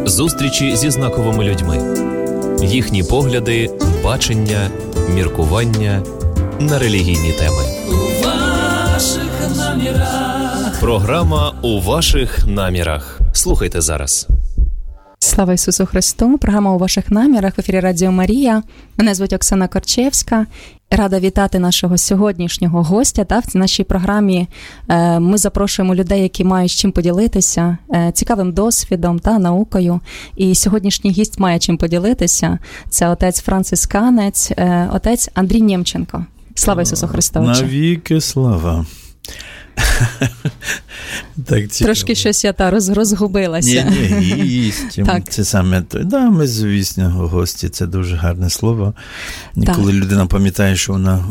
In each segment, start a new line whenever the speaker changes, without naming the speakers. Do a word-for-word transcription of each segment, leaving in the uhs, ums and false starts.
Зустрічі зі знаковими людьми. Їхні погляди, бачення, міркування на релігійні теми.
У ваших намірах.
Програма «У ваших намірах». Слухайте зараз.
Слава Ісусу Христу! Програма «У ваших намірах» в ефірі Радіо Марія. Мене звуть Оксана Корчевська. Рада вітати нашого сьогоднішнього гостя. Та, в нашій програмі е, ми запрошуємо людей, які мають чим поділитися, е, цікавим досвідом та наукою. І сьогоднішній гість має чим поділитися. Це отець-францисканець, е, отець Андрій Нємченко. Слава Ісусу Христу!
Навіки слава!
Так, трошки щось я та роз, розгубилася.
Ні, ні, гість. Це саме то. Да, ми, звісно, гості, це дуже гарне слово. Так. Коли людина пам'ятає, що вона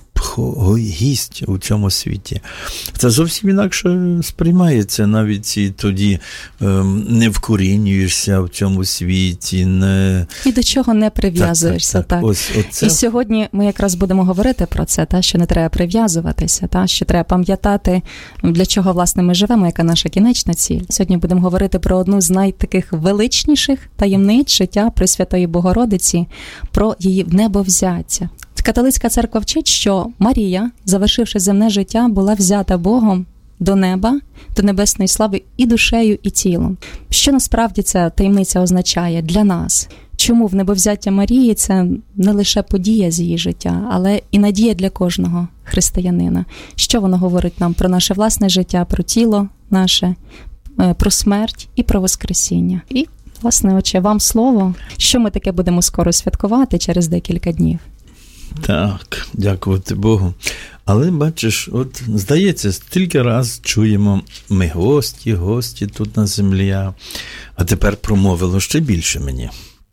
гість у цьому світі. Це зовсім інакше сприймається, навіть і тоді ем, не вкорінюєшся в цьому світі. Не...
І до чого не прив'язуєшся. Так, так, так. Ось, оце... І сьогодні ми якраз будемо говорити про це, та, що не треба прив'язуватися, та, що треба пам'ятати, для чого, власне, ми живемо, яка наша кінечна ціль. Сьогодні будемо говорити про одну з найтаких величніших таємниць життя Пресвятої Богородиці, про її небовзяття. Католицька церква вчить, що Марія, завершивши земне життя, була взята Богом до неба, до небесної слави і душею, і тілом. Що насправді ця таємниця означає для нас? Чому в небовзяття Марії це не лише подія з її життя, але і надія для кожного християнина? Що воно говорить нам про наше власне життя, про тіло наше, про смерть і про воскресіння? І, власне, отче, вам слово. Що ми таке будемо скоро святкувати через декілька днів?
Так, дякувати Богу. Але, бачиш, от, здається, стільки раз чуємо ми гості, гості тут на землі, а тепер промовило ще більше мені.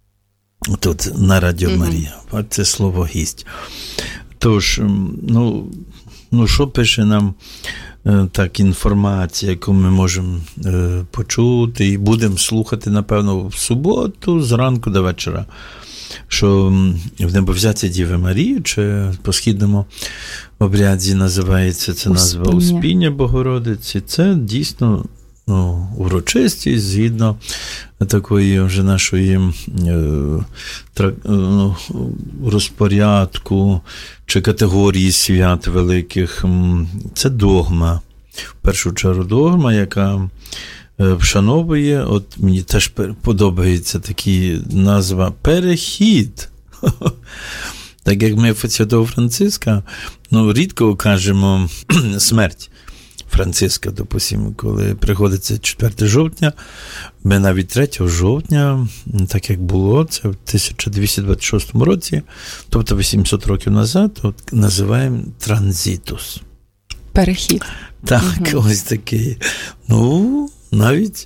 Тут на Радіо Марія. Mm-hmm. Це слово «гість». Тож, ну, ну що пише нам е, так інформація, яку ми можемо е, почути і будемо слухати, напевно, в суботу, зранку до вечора. Що в небовзяття Діви Марії, чи по східному обряді називається це назва Успіння Богородиці, це дійсно ну, урочистість згідно такої вже нашої е, тра, ну, розпорядку чи категорії свят великих. Це догма. В першу чергу догма, яка вшановує, от мені теж подобається такі назва перехід. Так як ми в Святого Франциска, ну, рідко кажемо смерть Франциска, допустимо, коли приходиться четвертого жовтня, ми навіть третього жовтня, так як було, це в тисяча двісті двадцять шостому році, тобто вісімсот років назад, от, називаємо транзитус.
Перехід.
Так, угу. Ось такий. Ну, навіть,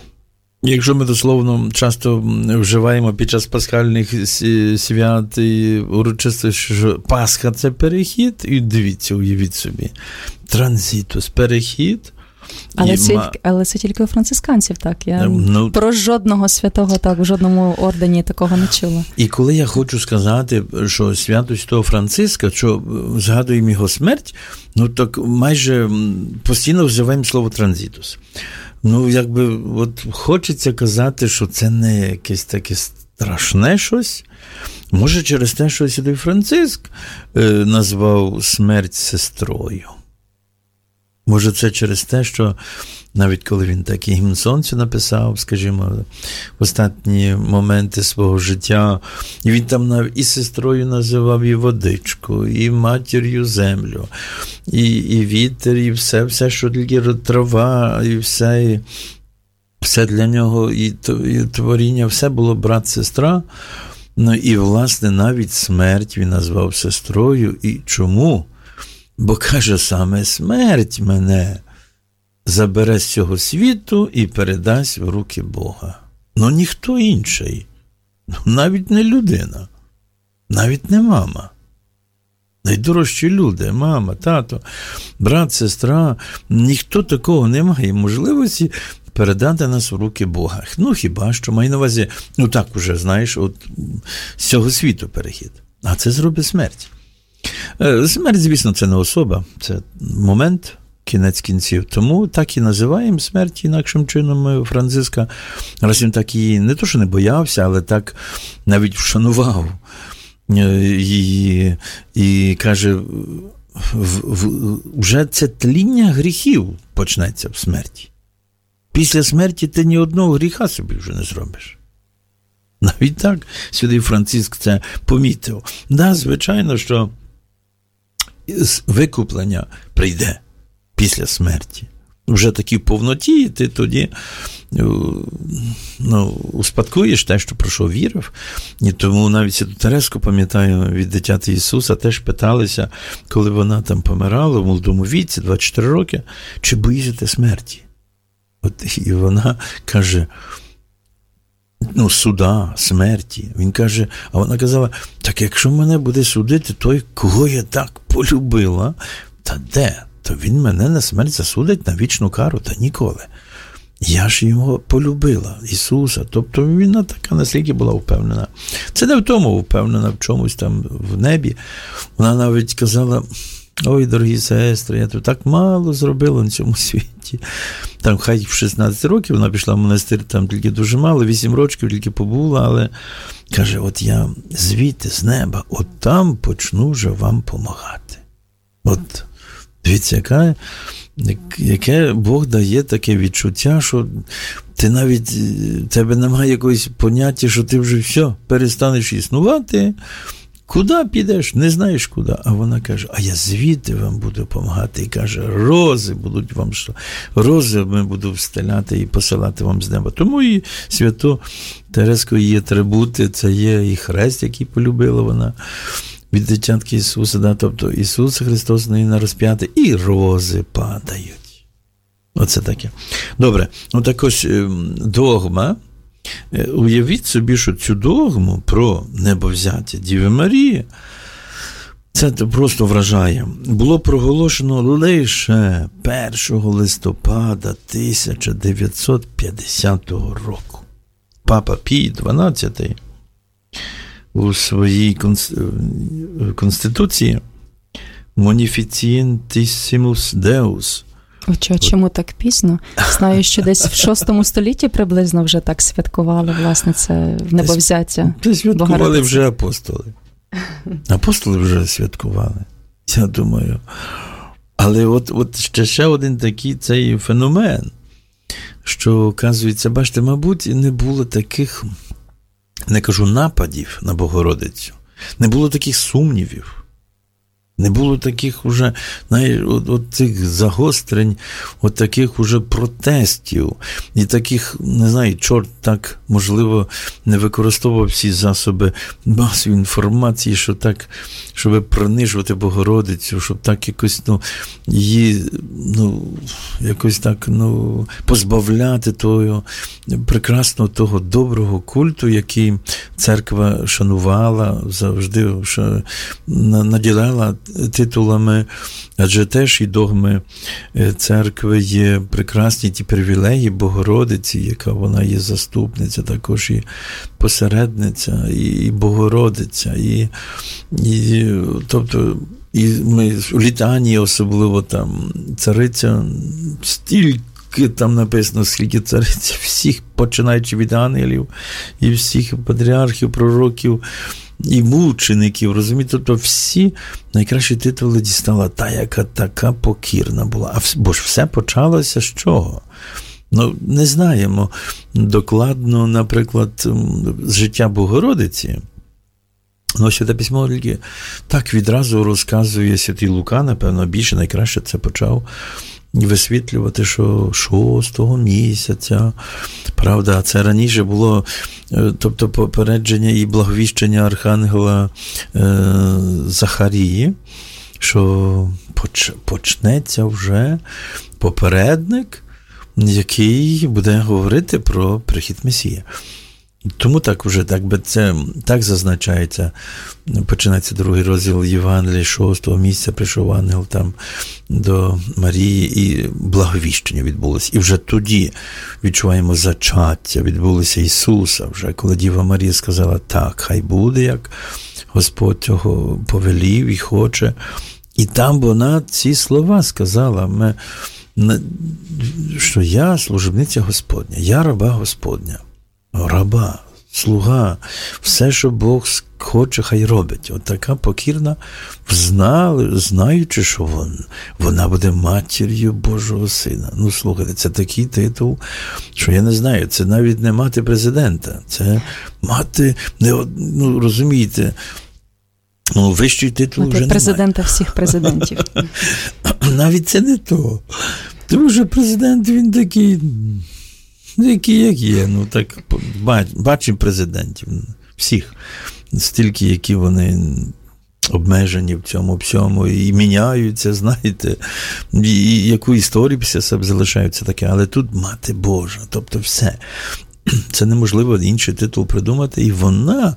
якщо ми дословно часто вживаємо під час пасхальних свят і урочистостей, що Пасха – це перехід, і дивіться, уявіть собі, транзитус, перехід.
Але це, ма... але це тільки у францисканців, так? Я ну, про жодного святого так, в жодному ордені такого не чула.
І коли я хочу сказати, що свято Святого Франциска, що згадуємо його смерть, ну так майже постійно вживаємо слово транзитус. Ну, якби, от хочеться казати, що це не якесь таке страшне щось. Може, через те, що Святий Франциск е, назвав смерть сестрою. Може, це через те, що навіть коли він так і гімн сонцю написав, скажімо, в останні моменти свого життя, і він там навіть і сестрою називав і водичку, і матір'ю землю, і, і вітер, і все, все, що тільки трава, і все, і все для нього, і, і творіння, все було брат-сестра. Ну, і, власне, навіть смерть він назвав сестрою. І чому? Бо, каже, саме смерть мене забере з цього світу і передасть в руки Бога. Ну, ніхто інший. Навіть не людина. Навіть не мама. Найдорожчі люди, мама, тато, брат, сестра. Ніхто такого не має можливості передати нас в руки Бога. Ну, хіба що, маю на увазі, ну так уже, знаєш, от з цього світу перехід. А це зробить смерть. Смерть, звісно, це не особа, це момент, кінець кінців. Тому так і називаємо смерть інакшим чином ми Франциска. Раз він так її не то, що не боявся, але так навіть вшанував її і каже, в, в, вже це тління гріхів почнеться в смерті. Після смерті ти ні одного гріха собі вже не зробиш. Навіть так святий Франциск це помітив. Да, звичайно, що викуплення прийде після смерті. Вже такі в повноті, і ти тоді ну, успадкуєш те, що про що вірив. І тому навіть Святу Тереску, пам'ятаю, від дитяти Ісуса теж питалися, коли вона там помирала в молодому віці, двадцять чотири роки, чи боїшся смерті? От, і вона каже, ну, суда, смерті. Він каже, а вона казала, так якщо мене буде судити той, кого я так полюбила, та де? То він мене на смерть засудить, на вічну кару, та ніколи. Я ж його полюбила, Ісуса. Тобто вона така настільки була впевнена. Це не в тому впевнена, в чомусь там в небі. Вона навіть казала, ой, дорогі сестри, я тут так мало зробила на цьому світі. Там хай в шістнадцять років вона пішла в монастир, там тільки дуже мало, вісім років тільки побула, але каже, от я звідти, з неба, от там почну вже вам помагати. От, дивіться, яка, яке Бог дає таке відчуття, що ти навіть, в тебе немає якогось поняття, що ти вже все, перестанеш існувати, куди підеш, не знаєш куди. А вона каже, а я звідти вам буду допомагати. І каже, рози будуть вам, що рози ми буду встеляти і посилати вам з неба. Тому і святу Тереску її атрибути, це є і хрест, який полюбила вона від дитятки Ісуса, да? Тобто Ісус Христос на розп'ятий, і рози падають. Оце таке. Добре, ну так ось догма. Уявіть собі, що цю догму про небовзяття Діви Марії, це просто вражає, було проголошено лише першого листопада тисяча дев'ятсот п'ятдесятого року. Папа Пій дванадцятий у своїй конституції «Munificentissimus Deus».
О, чому так пізно? Знаю, що десь в шостому столітті приблизно вже так святкували, власне, це небовзяття.
Це святкували Богородиці. Вже апостоли. Апостоли вже святкували, я думаю. Але от, от ще, ще один такий цей феномен, що, оказується, бачите, мабуть, не було таких, не кажу нападів на Богородицю, не було таких сумнівів. Не було таких уже, знаєш, от, от цих загострень, от таких уже протестів. І таких, не знаю, чорт так, можливо, не використовував всі засоби масової інформації, що так, щоб принижувати Богородицю, щоб так якось, ну, її, ну, якось так, ну, позбавляти того прекрасного, того доброго культу, який церква шанувала, завжди наділяла титулами, адже теж і догми церкви є прекрасні ті привілеї Богородиці, яка вона є заступниця, також і посередниця, і Богородиця, і, і тобто і ми у літанії особливо там цариця стільки там написано, скільки цариць, всіх, починаючи від ангелів, і всіх патріархів, пророків, і мучеників, розумієте, тобто всі найкращі титули дістала та, яка така покірна була. А бо ж все почалося з чого? Ну, не знаємо докладно, наприклад, з життя Богородиці. Ну, Святе Письмо тільки так відразу розказує святий Лука, напевно, більше найкраще це почав висвітлювати, що шостого місяця, правда, це раніше було, тобто попередження і благовіщення архангела е, Захарії, що поч, почнеться вже попередник, який буде говорити про прихід Месія. Тому так вже, так би це, так зазначається, починається другий розділ Євангелія, шостого місяця прийшов ангел там до Марії, і благовіщення відбулося. І вже тоді відчуваємо зачаття, відбулося Ісуса вже, коли Діва Марія сказала, так, хай буде, як Господь цього повелів і хоче. І там вона ці слова сказала, ми, що я служебниця Господня, я раба Господня. Раба, слуга, все, що Бог хоче, хай робить. От така покірна, знали, знаючи, що вон, вона буде матір'ю Божого Сина. Ну, слухайте, це такий титул, що я не знаю, це навіть не мати президента, це мати, не, ну, розумієте, ну, вищий титул вже немає.
Президента всіх президентів.
Навіть це не то. Тому що президент, він такий, який, як є. Ну, так, бачимо президентів всіх. Стільки, які вони обмежені в цьому всьому, і міняються, знаєте, і яку історію після себе залишаються таке. Але тут мати Божа, тобто все. Це неможливо інший титул придумати, і вона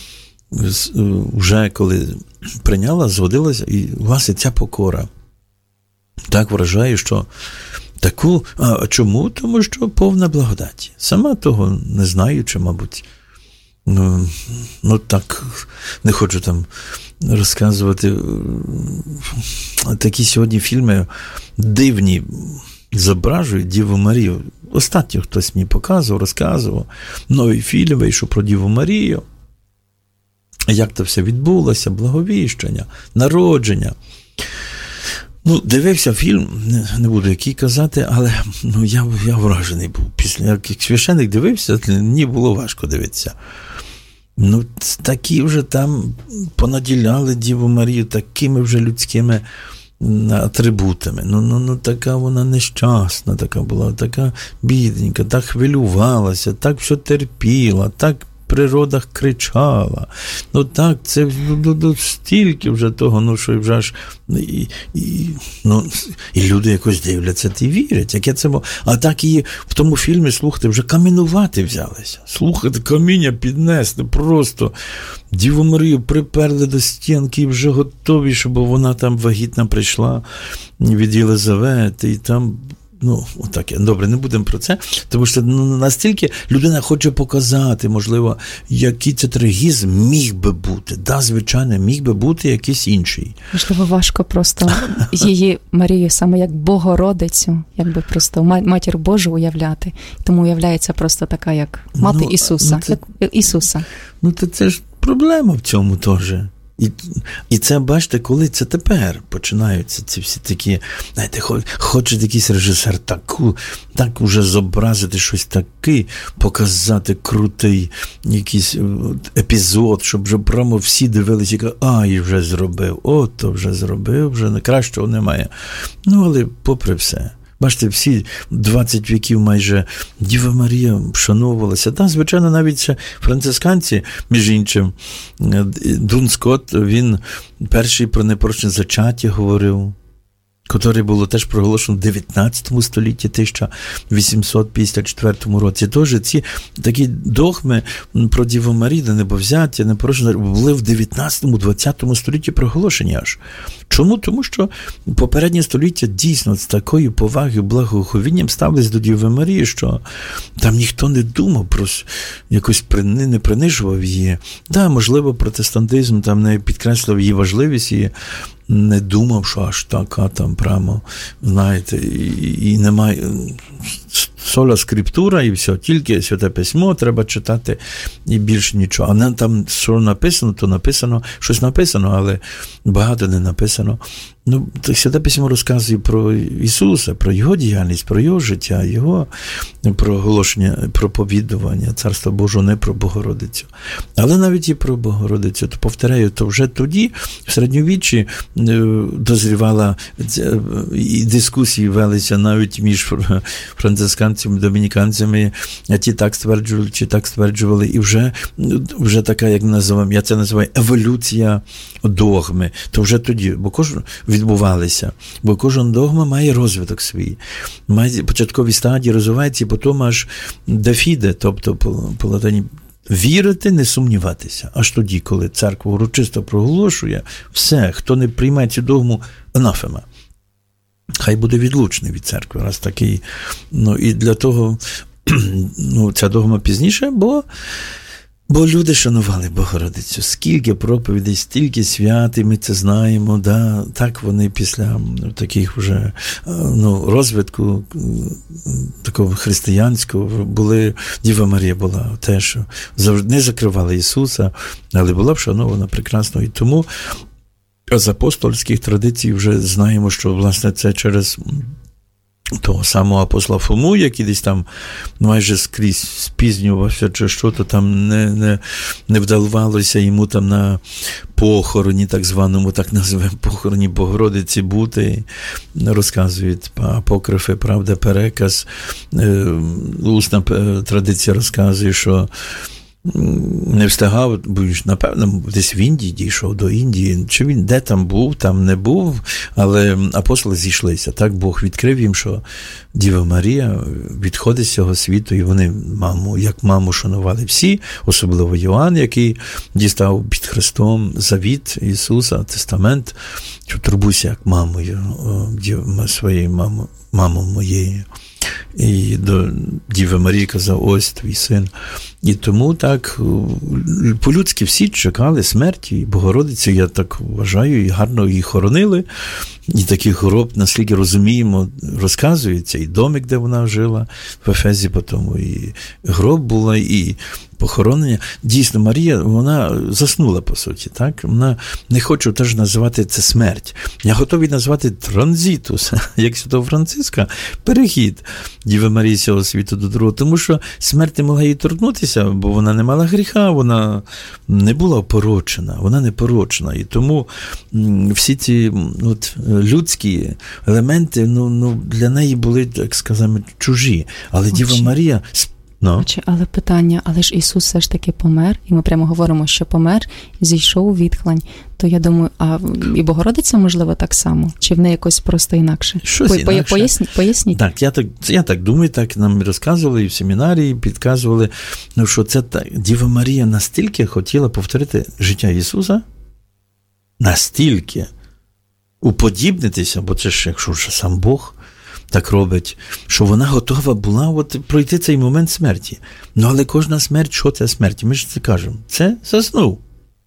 вже коли прийняла, згодилася, і власне ця покора так вражає, що таку, а чому? Тому що повна благодаті. Сама того не знаючи, мабуть, ну, ну так, не хочу там розказувати, такі сьогодні фільми дивні зображують Діву Марію. Останньо хтось мені показував, розказував, новий фільм вийшов про Діву Марію. Як то все відбулося, благовіщення, народження. Ну, дивився фільм, не, не буду який казати, але ну, я, я вражений був. Після, як священик дивився, мені було важко дивитися. Ну, такі вже там понаділяли Діву Марію такими вже людськими атрибутами. Ну, ну, ну, така вона нещасна, така була, така бідненька, так хвилювалася, так все терпіла, так при родах кричала. Ну так, це ну, ну, стільки вже того, ну що вже аж і, і, ну, і люди якось дивляться і вірять, яке це було. А так і в тому фільмі, слухайте, вже камінувати взялися. Слухайте, каміння піднесли, просто Діву Марію приперли до стінки і вже готові, щоб вона там вагітна прийшла від Єлизавети, і там ну, отак, добре, не будемо про це, тому що ну, настільки людина хоче показати, можливо, який це трагізм міг би бути. Да, звичайно, міг би бути якийсь інший.
Можливо, важко просто її, Марію, саме як Богородицю, якби просто Матір Божу уявляти. Тому уявляється просто така, як мати ну, Ісуса. Ну, це, як Ісуса.
Ну, то це ж проблема в цьому теж. І, і це, бачите, коли це тепер починаються ці всі такі, знаєте, хоче якийсь режисер таку, так уже зобразити щось таке, показати крутий якийсь епізод, щоб вже прямо всі дивилися і кажуть, а, і вже зробив, о, то вже зробив, вже кращого немає. Ну, але попри все. Бачите, всі двадцять віків майже Діва Марія вшановувалася. Та, звичайно, навіть ще францисканці, між іншим, Дун Скотт, він перший про непорочне зачаття говорив, яке було теж проголошено в дев'ятнадцятому столітті, тисяча вісімсот п'ятдесят четвертому році. Тож ці такі догми про Діву Марію, небовзяття, непорочне, були в дев'ятнадцятому-двадцятому столітті проголошені аж. Чому? Тому що попереднє століття дійсно з такою повагою, благоговінням ставились до Діви Марії, що там ніхто не думав про якось не принижував її. Да, можливо, протестантизм там не підкреслив її важливість і не думав, що аж така там прямо, знаєте, і, і немає сола скриптура і все, тільки Святе Письмо треба читати і більше нічого. А не там, що написано, то написано, щось написано, але багато не написано. Ну, Святе Письмо розказує про Ісуса, про Його діяльність, про Його життя, Його проголошення, проповідування Царства Божого, не про Богородицю. Але навіть і про Богородицю, то повторяю, то вже тоді, в середньовіччі, дозрівала і дискусії велися навіть між францисканцями, домініканцями, а ті так стверджували, чи так стверджували, і вже, вже така, як називаємо, я це називаю еволюція догми. То вже тоді, бо кожен відбувалися, бо кожен догма має розвиток свій. Має початкові стадії, розвивається, і потім аж дефіде, тобто по, по латині вірити, не сумніватися. Аж тоді, коли церква урочисто проголошує, все, хто не приймає цю догму, анафема. Хай буде відлучений від церкви, раз такий. Ну, і для того, ну, ця догма пізніше, бо Бо люди шанували Богородицю. Скільки проповідей, стільки свят, і ми це знаємо, да? Так вони після таких вже ну, розвитку такого християнського були, Діва Марія була теж, завжди не закривали Ісуса, але була вшанована прекрасно. І тому з апостольських традицій вже знаємо, що, власне, це через того самого апостола Фому, який десь там майже скрізь спізнювався, чи що-то там не, не, не вдавалося йому там на похороні, так званому, так називаємо, похороні Богородиці бути, розказують апокрифи, правда, переказ, усна традиція розказує, що не встигав, бо напевно, десь в Індії дійшов до Індії. Чи він де там був, там не був, але апостоли зійшлися. Так Бог відкрив їм, що Діва Марія відходить з цього світу, і вони маму, як маму шанували всі, особливо Йоанн, який дістав під Христом завіт Ісуса, тестамент, що турбуйся як мамою, своєю мамою, мамою моєю. І до Діви Марії казав, ось твій син. І тому так по-людськи всі чекали смерті Богородиці, я так вважаю, і гарно її хоронили. І такий гроб, наскільки розуміємо, розказується, і домик, де вона жила, в Ефезі, потім і гроб була, і похоронення. Дійсно, Марія, вона заснула, по суті, так? Вона, не хочу теж називати це смерть. Я готовий назвати транзитус, як Святого Франциска, перехід Діви Марії з цього світу до другого, тому що смерть не могла її торкнутися, бо вона не мала гріха, вона не була порочена, вона не порочена, і тому всі ці от, людські елементи, ну, ну, для неї були, так сказати, чужі, але Діва Очі. Марія... No.
Але питання, але ж Ісус все ж таки помер, і ми прямо говоримо, що помер, зійшов у відхлань. То я думаю, а і Богородиця, можливо, так само? Чи в неї якось просто інакше?
Щось По, інакше.
Поясніть, поясніть.
Так, я так, я так думаю, так нам розказували і в семінарії, підказували, ну, що це так, Діва Марія настільки хотіла повторити життя Ісуса, настільки уподібнитися, бо це ж, якщо ж сам Бог так робить, що вона готова була от пройти цей момент смерті. Ну, але кожна смерть, що це смерть? Ми ж це кажемо. Це заснув.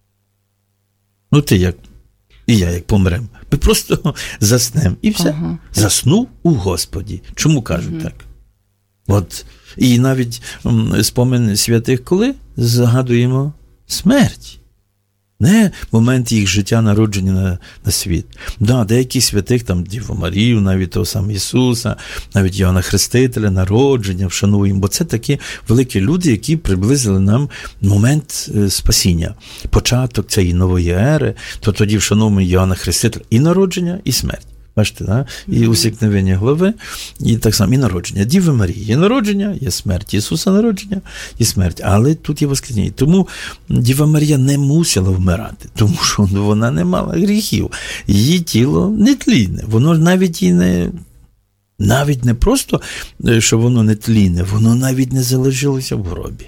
Ну, ти як, і я як помрем. Ми просто заснемо. І все. Ага. Заснув у Господі. Чому кажуть ага. так? От. І навіть спомин святих, коли згадуємо смерть. Не момент їх життя, народження на, на світ. Да, деякі святих, там, Діву Марію, навіть того самого Ісуса, навіть Йоанна Хрестителя, народження, вшануємо, бо це такі великі люди, які приблизили нам момент спасіння, початок цієї нової ери, то тоді вшануємо Йоанна Хрестителя і народження, і смерть. Бачите, да? І усікновення глави, і так само і народження. Діви Марії є народження, є смерть. Ісуса народження, і смерть. Але тут є воскресіння. Тому Діва Марія не мусила вмирати, тому що вона не мала гріхів. Її тіло нетлінне. Воно навіть і не... Навіть не просто, що воно нетлінне, воно навіть не залишилося в гробі.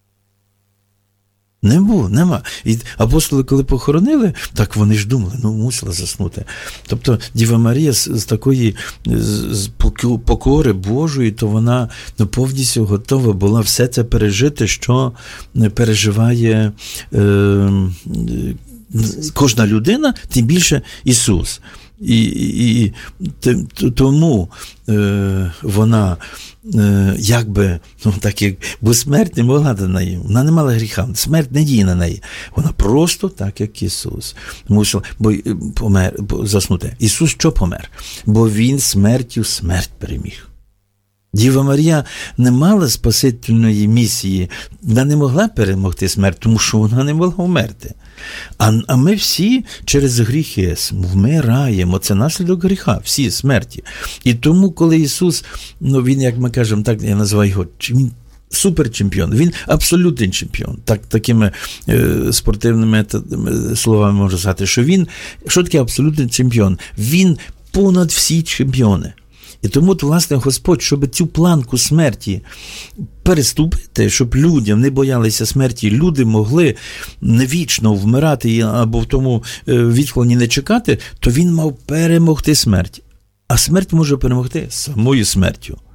Не було, нема. І апостоли, коли похоронили, так вони ж думали, ну, мусила заснути. Тобто Діва Марія з, з такої з покори Божої, то вона ну, повністю готова була все це пережити, що переживає е, кожна людина, тим більше Ісус. І, і, і тому е, вона е, якби, ну так як, бо смерть не могла до неї, вона не мала гріха, смерть не діє на неї. Вона просто так, як Ісус. Мусила, бо помер, бо заснути. Ісус що помер? Бо Він смертю смерть переміг. Діва Марія не мала спасительної місії, вона не могла перемогти смерть, тому що вона не могла вмерти. А, а ми всі через гріхи вмираємо, це наслідок гріха, всі смерті. І тому, коли Ісус, ну він, як ми кажемо, так я називаю його, він суперчемпіон, він абсолютний чемпіон. Так, такими е, спортивними словами можна сказати, що він, що таке абсолютний чемпіон? Він понад всі чемпіони. І тому, власне, Господь, щоб цю планку смерті переступити, щоб людям не боялися смерті, люди могли не вічно вмирати або в тому відхлоні не чекати, то він мав перемогти смерть. А смерть може перемогти самою смертю.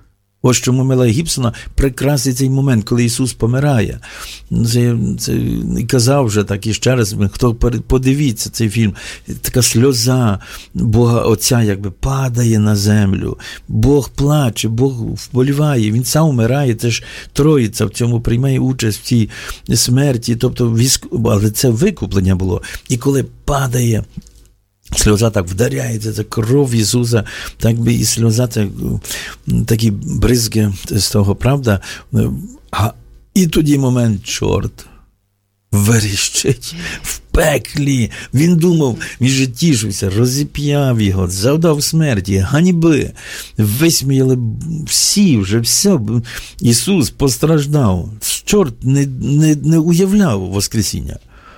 Ось чому Мела Гібсона прекрасний цей момент, коли Ісус помирає. Це, це, і казав вже так, і ще раз, хто подивіться цей фільм, така сльоза Бога Отця якби падає на землю. Бог плаче, Бог вболіває, Він сам умирає, це ж Троїця в цьому приймає участь в цій смерті, тобто, але це викуплення було. І коли падає сльоза, так вдаряється, це кров Ісуса, так би і сльоза, це такі бризки з того, правда? А і тоді момент чорт верещить в пеклі. Він думав, він же тішився, розіп'яв його, завдав смерті, ганьби. Висміяли всі вже, все. Ісус постраждав. Чорт не, не, не уявляв Воскресіння.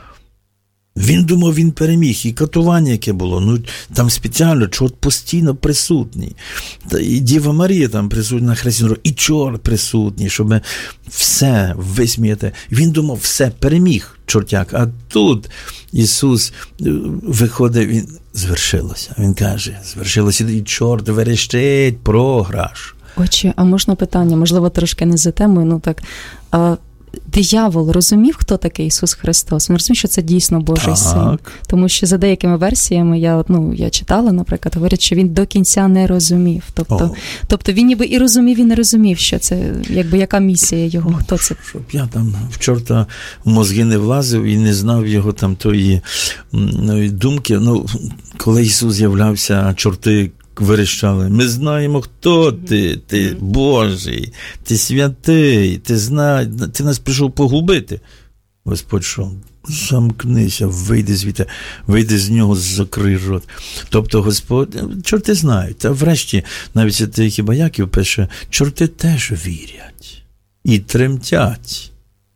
Він думав, він переміг. І катування, яке було, ну, там спеціально чорт постійно присутній. І Діва Марія там присутня на хресті, і чорт присутній, щоб все висміяти. Він думав, все, переміг чортяк. А тут Ісус виходить, він звершилося. Він каже, звершилося, і чорт верещить, програш.
Отче, а можна питання, можливо, трошки не за темою, ну так... А... Диявол розумів, хто такий Ісус Христос? Він розумів, що це дійсно Божий
так.
син. Тому що за деякими версіями, я, ну, я читала, наприклад, говорять, що він до кінця не розумів. Тобто, тобто він ніби і розумів, і не розумів, що це, якби, яка місія його, ну, хто це.
Щоб я там в чорта в мозги не влазив і не знав його там тої ну, думки. Ну, коли Ісус з'являвся, чорти верещали, ми знаємо, хто ти, ти Божий, ти святий, ти знаєш, ти нас прийшов погубити. Господь що? Замкнися, вийди звідти, вийди з нього, закрий рот. Тобто Господь, чорти знають, а врешті, навіть святий хіба Яків пише, чорти теж вірять і тремтять.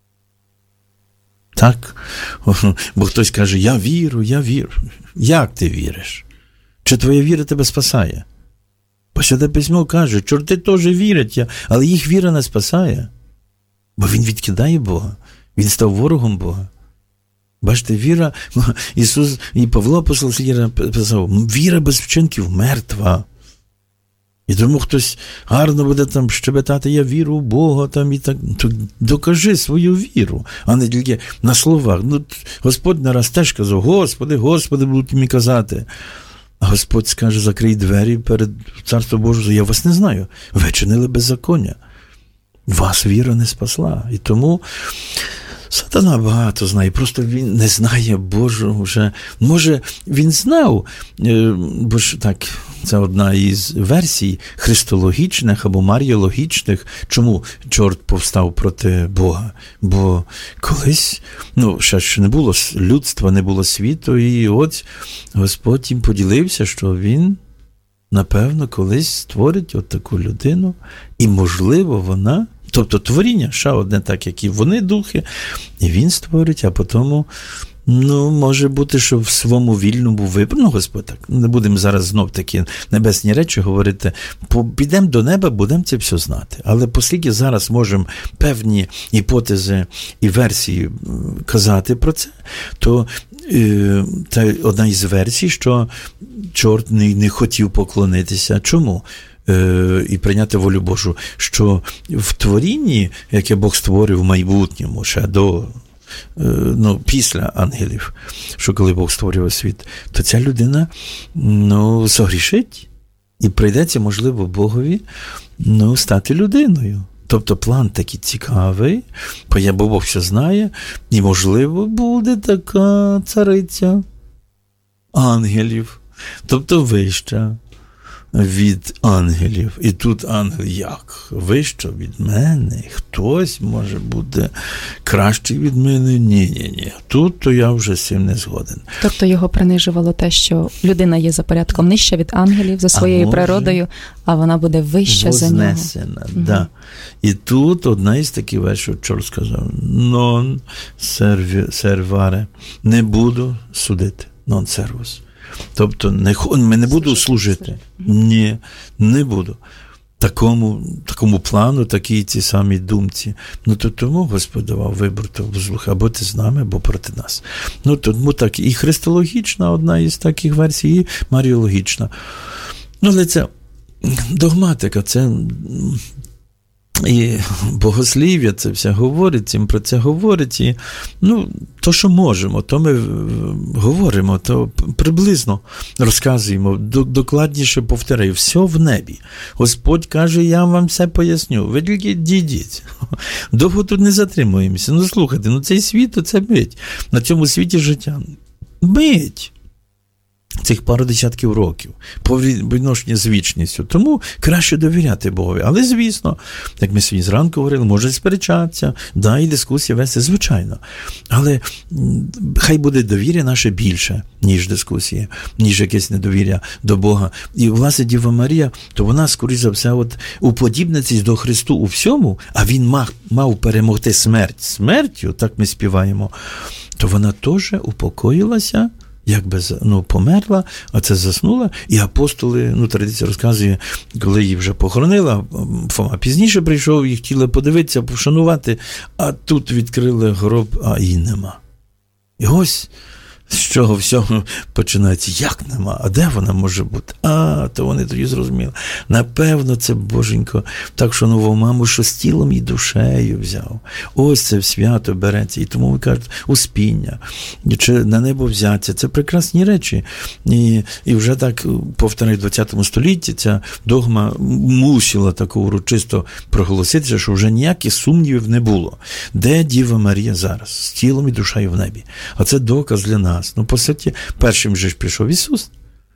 Так? Бо хтось каже, я вірю, я вірю. Як ти віриш? Чи твоя віра тебе спасає? Бо Святе Письмо каже, чорти теж вірять, але їх віра не спасає. Бо він відкидає Бога. Він став ворогом Бога. Бачите, віра, Ісус, і Павло апостол писав, віра без вчинків мертва. І тому хтось гарно буде там щебетати, я вірю в Бога, там і так. То докажи свою віру, а не тільки на словах. Ну, Господь не раз теж казав, Господи, Господи, будуть мені казати. А Господь скаже, закрий двері перед Царством Божим, я вас не знаю. Ви чинили беззаконня. Вас віра не спасла. І тому Сатана багато знає, просто він не знає Божого вже. Може, він знав, бо ж так, це одна із версій христологічних або маріологічних, чому чорт повстав проти Бога. Бо колись, ну, ще ж не було людства, не було світу, і от Господь їм поділився, що він, напевно, колись створить от таку людину, і, можливо, вона, тобто творіння, ще одне так, як і вони духи, і він створить, а потім, ну, може бути, що в своєму вільному виборі, ну, Господь, так, не будемо зараз знов такі небесні речі говорити, підемо до неба, будемо це все знати. Але оскільки зараз можемо певні гіпотези і версії казати про це, то е, це одна із версій, що чорт не, не хотів поклонитися. Чому? І прийняти волю Божу, що в творінні, яке Бог створив в майбутньому, ще до, ну, після ангелів, що коли Бог створював світ, то ця людина, ну, загрішить і прийдеться, можливо, Богові, ну, стати людиною. Тобто план такий цікавий, бо Бог все знає, і, можливо, буде така цариця ангелів, тобто вища від ангелів. І тут ангел як? Вище від мене? Хтось може бути кращий від мене? Ні-ні-ні. Тут то я вже з цим не згоден.
Тобто його принижувало те, що людина є за порядком нижча від ангелів, за своєю може, природою, а вона буде вища за нього.
Вознесена, так. Да. І тут одна із таких версій, чорт сказав, нон серваре, не буду судити, нон сервус. Тобто, не, не буду служити. Ні, не буду. Такому, такому плану, такій цій самій думці. Ну, то тому Господь давав вибір, то або ти з нами, або проти нас. Ну, тому так, і христологічна одна із таких версій, і маріологічна. Ну, але це догматика, це І богослів'я це все говорить, їм про це говорить. І, ну, то, що можемо, то ми говоримо, то приблизно розказуємо, докладніше повторяю, все в небі. Господь каже, я вам все поясню, ви тільки дійдіть. Довго тут не затримуємося. Ну, слухайте, ну цей світ, то це мить. На цьому світі життя. Мить. Цих пару десятків років по відношенню з вічністю. Тому краще довіряти Богові. Але, звісно, як ми сьогодні зранку говорили, може сперечатися, да, і дискусії вести, звичайно. Але хай буде довір'я наше більше, ніж дискусії, ніж якесь недовір'я до Бога. І, власне, Діва Марія, то вона, скоріш за все, от, уподібниться до Христу у всьому, а він мав, мав перемогти смерть смертю, так ми співаємо, то вона теж упокоїлася, якби, ну, померла, а це заснула, і апостоли, ну, традиція розказує, коли її вже похоронила, Фома пізніше прийшов, їх хотіли подивитися, пошанувати, а тут відкрили гроб, а її нема. І ось з чого всього починається. Як нема? А де вона може бути? А, то вони тоді зрозуміли. Напевно, це Боженько так шанував маму, що з тілом і душею взяв. Ось це в свято береться. І тому ви кажете, успіння, чи на небо взяття. Це прекрасні речі. І, і вже так, повторюю, в ХХ столітті ця догма мусила таку урочисто проголоситися, що вже ніяких сумнівів не було. Де Діва Марія зараз? З тілом і душею в небі. А це доказ для нас. Ну, по суті, першим же ж прийшов Ісус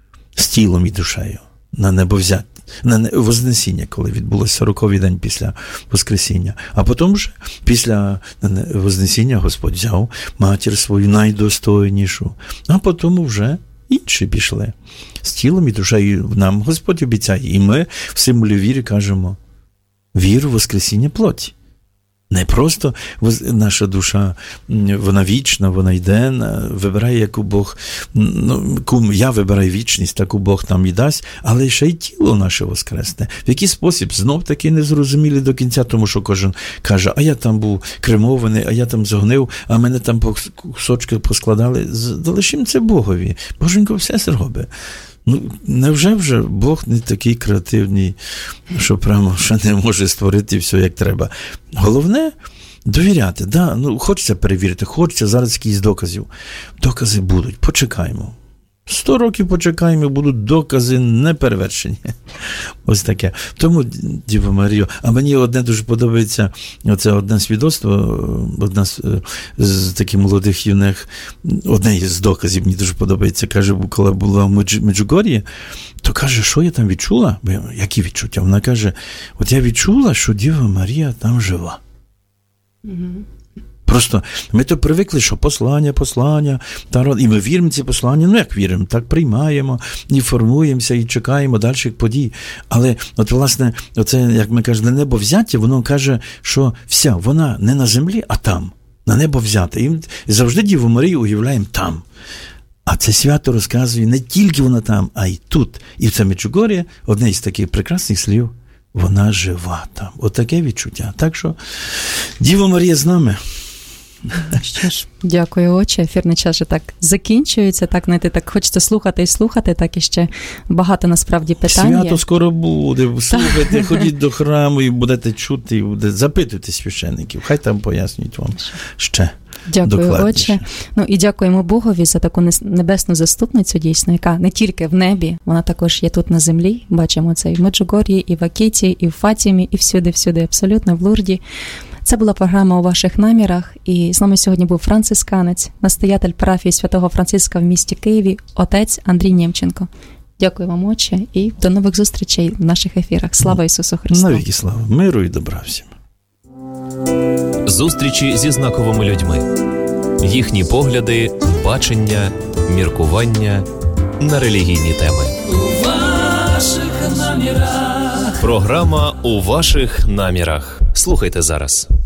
з тілом і душею на небовзяття, на Вознесіння, коли відбулося сороковий день після Воскресіння. А потім вже, після Вознесіння, Господь взяв матір свою найдостойнішу, а потім вже інші пішли. З тілом і душею нам Господь обіцяє. І ми в символі віри кажемо віру в Воскресіння плоті. Не просто наша душа, вона вічна, вона йде, вибирає, яку Бог, ну, я вибираю вічність, таку Бог нам і дасть, але ще й тіло наше воскресне. В який спосіб? Знов таки не зрозуміли до кінця, тому що кожен каже, а я там був кремований, а я там зогнив, а мене там кусочки поскладали. Залишимо це Богові. Боженько все зробить. Ну, невже вже Бог не такий креативний, що прямо ще не може створити все, як треба? Головне – довіряти. Да, ну, хочеться перевірити, хочеться зараз якісь доказів. Докази будуть, почекаємо. Сто років почекаємо, будуть докази неперевершені. Ось таке. Тому, Діва Марія, а мені одне дуже подобається, оце одне свідоцтво, одна з, з таких молодих юних, одне з доказів мені дуже подобається, каже, коли була в Меджугор'ї, то каже, що я там відчула? Які відчуття? Вона каже, от я відчула, що Діва Марія там жива. Угу. Просто ми то привикли, що послання, послання, та, і ми віримо в ці послання, ну як віримо, так приймаємо, і формуємося, і чекаємо дальших подій. Але, от, власне, оце, як ми кажемо, на небо взяття, воно каже, що вся, вона не на землі, а там, на небо взяття. І завжди Діву Марію уявляємо там. А це свято розказує не тільки вона там, а й тут. І в це Меджугор'я, одне із таких прекрасних слів, вона жива там. Отаке відчуття. Так що, Діва Марія з нами.
Що ж, дякую, отче. Ефірний час вже так закінчується, так, знаєте, так хочеться слухати і слухати, так і ще багато насправді питань.
Свято скоро буде, слухайте, ходіть до храму і будете чути, і буде, запитуйте священників, хай там пояснюють вам ще.
Дякую, отче. Ну і дякуємо Богові за таку небесну заступницю, дійсно, яка не тільки в небі, вона також є тут на землі. Бачимо це і в Меджугор'ї, і в Акіті, і в Фатімі, і всюди-всюди, абсолютно, в Лурді. Це була програма «У ваших намірах», і з нами сьогодні був францисканець, настоятель парафії Святого Франциска в місті Києві, отець Андрій Нємченко. Дякую вам, отче, і до нових зустрічей в наших ефірах. Слава Ісусу Христу!
Навіки слава! Миру і добра всім!
Зустрічі зі знаковими людьми. Їхні погляди, бачення, міркування на релігійні теми.
У ваших намірах.
Програма «У ваших намірах». Слухайте зараз.